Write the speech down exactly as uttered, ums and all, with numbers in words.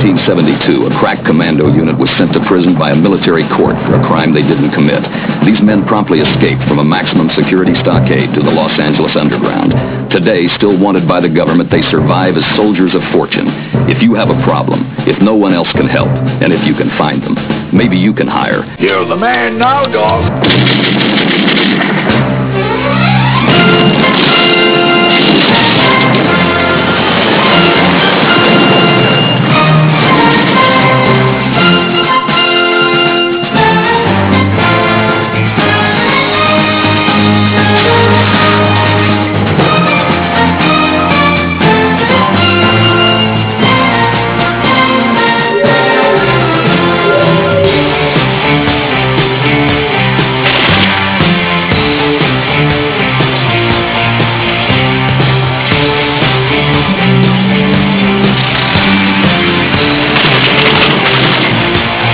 nineteen seventy-two, a crack commando unit was sent to prison by a military court for a crime they didn't commit. These men promptly escaped from a maximum security stockade to the Los Angeles underground. Today, still wanted by the government, they survive as soldiers of fortune. If you have a problem, if no one else can help, and if you can find them, maybe you can hire. You're the man now, dog.